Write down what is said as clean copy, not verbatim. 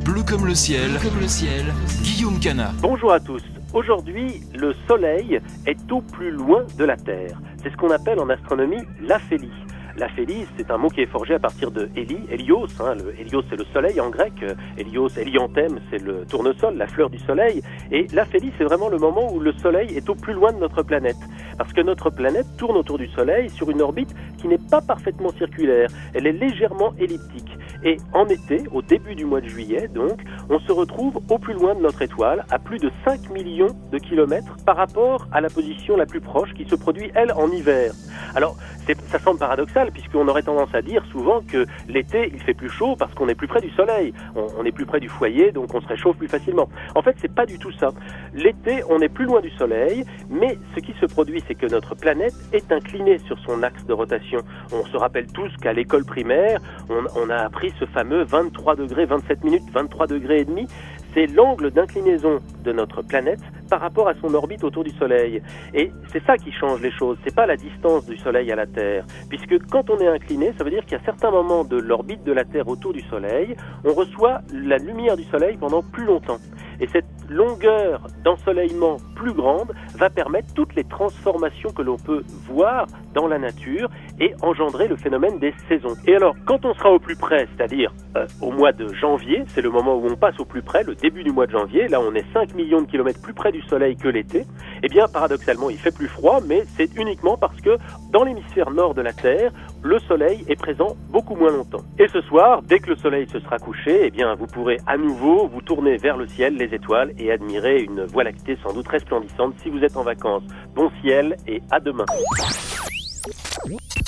Bleu comme le ciel, Guillaume Canat. Bonjour à tous. Aujourd'hui, le Soleil est au plus loin de la Terre. C'est ce qu'on appelle en astronomie l'aphélie. L'aphélie, c'est un mot qui est forgé à partir de hélios. Le hélios, c'est le soleil en grec. Hélios, hélianthème, c'est le tournesol, la fleur du soleil. Et l'aphélie, c'est vraiment le moment où le soleil est au plus loin de notre planète. Parce que notre planète tourne autour du soleil sur une orbite qui n'est pas parfaitement circulaire. Elle est légèrement elliptique. Et en été, au début du mois de juillet, donc, on se retrouve au plus loin de notre étoile, à plus de 5 millions de kilomètres par rapport à la position la plus proche qui se produit, elle, en hiver. Alors, ça semble paradoxal, puisqu'on aurait tendance à dire souvent que l'été, il fait plus chaud parce qu'on est plus près du soleil. On est plus près du foyer, donc on se réchauffe plus facilement. En fait, c'est pas du tout ça. L'été, on est plus loin du soleil, mais ce qui se produit, c'est que notre planète est inclinée sur son axe de rotation. On se rappelle tous qu'à l'école primaire, on a appris ce fameux 23 degrés, 27 minutes, 23 degrés et demi. C'est l'angle d'inclinaison de notre planète par rapport à son orbite autour du Soleil. Et c'est ça qui change les choses, c'est pas la distance du Soleil à la Terre. Puisque quand on est incliné, ça veut dire qu'à certains moments de l'orbite de la Terre autour du Soleil, on reçoit la lumière du Soleil pendant plus longtemps. Et cette longueur d'ensoleillement plus grande va permettre toutes les transformations que l'on peut voir dans la nature et engendrer le phénomène des saisons. Et alors, quand on sera au plus près, c'est-à-dire au mois de janvier, c'est le moment où on passe au plus près, le début du mois de janvier, là on est 5 millions de kilomètres plus près du Soleil que l'été, eh bien paradoxalement il fait plus froid, mais c'est uniquement parce que dans l'hémisphère nord de la Terre, le Soleil est présent beaucoup moins longtemps. Et ce soir, dès que le Soleil se sera couché, eh bien vous pourrez à nouveau vous tourner vers le ciel, les étoiles, et admirer une Voie lactée sans doute resplendissante si vous êtes en vacances. Bon ciel et à demain.